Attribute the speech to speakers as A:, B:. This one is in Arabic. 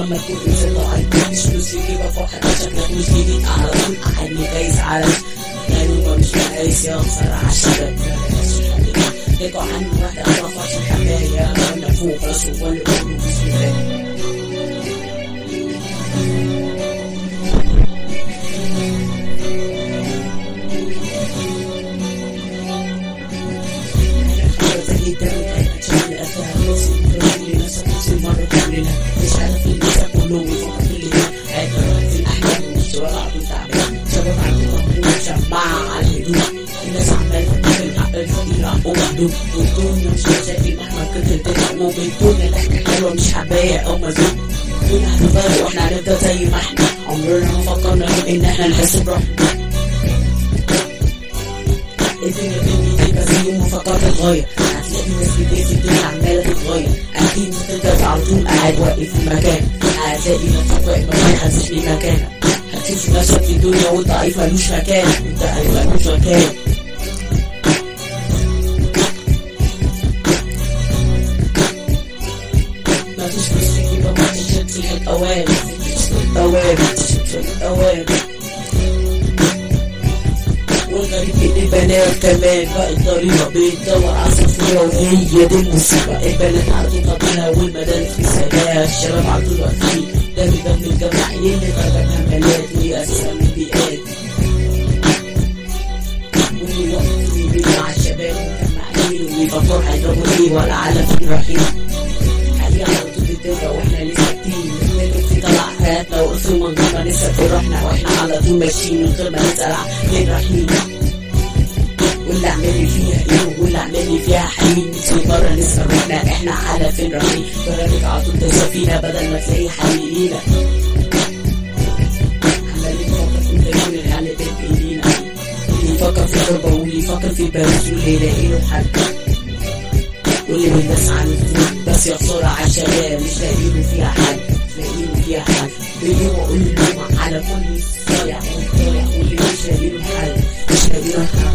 A: لما تكون انسان ضعيف مش فلوس يجيبك فرحة شكلك مش جديد على طول قاعد مقايس على غنوة مش مقايس يا خسارة عالشباب يقع عني واحدة أطرافها في الحماية وانا فوق راسه ولا كله بسم الله مش عارف اللي كله ويفكر في اللي عادي في الأحلام والشباب عبدو تعبان شباب عبدو مهموم شماعة على الهدوء الناس عمالة تتكلم عقل فقير عقو مهدوم والدنيا مش مشاكل مهما كنت تدفع وبالدنيا ضحكة حلوة مش حباية أو مزوج كنا هنتغير واحنا هنفضل زي ما احنا عمرنا ما فكرنا إن احنا نحس براحتنا الدنيا بتبني بس يوم ما فكرت تتغير هتلاقي ناس كتير في الدنيا عمالة تتغير أكيد مش هتفضل على طول قاعد واقف في مكانك هتلاقي نفسك واقف ما تحسش بمكانك هتشوف نفسك في الدنيا والضعيف ملوش مكان والضعيف ملوش مكان مفيش فلوس تجيبها ما تشد في الأوان والغريب ان البنات كمان بقت ضريبة بتدور على الصفورة وهي دي المصيبة البنات على طول قابلها والمدارس في السجاير الشباب على طول واقفين ده بدم الجماعيين اللي غربت همالات وهي اساسا من بيئات واللي واقفين بيه مع الشباب مجمعين ويفكروا هيضربوا ايه ولا على فين رايحين حقيقة على طول بتبقى واحنا لسه ساكتين بنجري في طلع حياتنا وقفوا من غير ما نسأل في روحنا واحنا على طول ماشيين من غير ما نسأل فين رايحين واللي عملي فيها ايه واللي عملي فيها حنين نسوي مرة نسأل روحنا احنا على فين رايحين فرقك على طول تسافينا بدل ما تلاقي حقيقينا عمالين نفكر في الدنيا اللي على بين ايدينا اللي يفكر في الغربة واللي يفكر في باريس واللي يلاقي له حل واللي بيدس عن الفلوس بس يا خسارة عالشباب مش لاقيله فيها حل بيجوا يقولوا على كل صايع واللي مش لاقيله حل مش لاقيله حل